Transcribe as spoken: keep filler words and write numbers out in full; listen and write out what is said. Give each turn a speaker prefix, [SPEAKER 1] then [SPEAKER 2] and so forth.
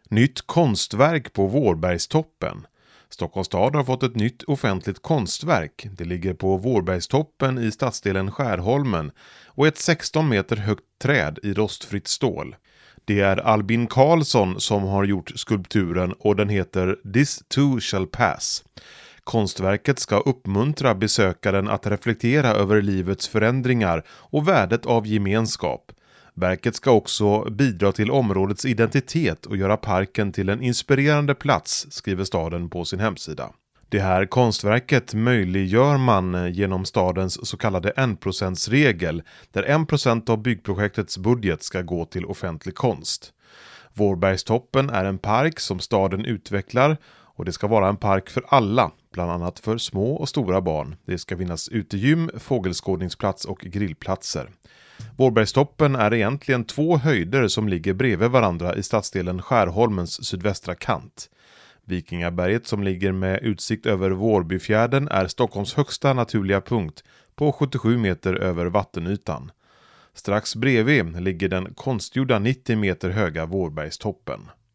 [SPEAKER 1] Nytt konstverk på Vårbergstoppen. Stockholms stad har fått ett nytt offentligt konstverk. Det ligger på Vårbergstoppen i stadsdelen Skärholmen och är ett sexton meter högt träd i rostfritt stål. Det är Albin Karlsson som har gjort skulpturen och den heter This Too Shall Pass. Konstverket ska uppmuntra besökaren att reflektera över livets förändringar och värdet av gemenskap. Verket ska också bidra till områdets identitet och göra parken till en inspirerande plats, skriver staden på sin hemsida. Det här konstverket möjliggör man genom stadens så kallade en procent-regel, där en procent av byggprojektets budget ska gå till offentlig konst. Vårbergstoppen är en park som staden utvecklar och det ska vara en park för alla, bland annat för små och stora barn. Det ska finnas utegym, fågelskådningsplats och grillplatser. Vårbergstoppen är egentligen två höjder som ligger bredvid varandra i stadsdelen Skärholmens sydvästra kant. Vikingaberget som ligger med utsikt över Vårbyfjärden är Stockholms högsta naturliga punkt på sjuttiosju meter över vattenytan. Strax bredvid ligger den konstgjorda nittio meter höga Vårbergstoppen.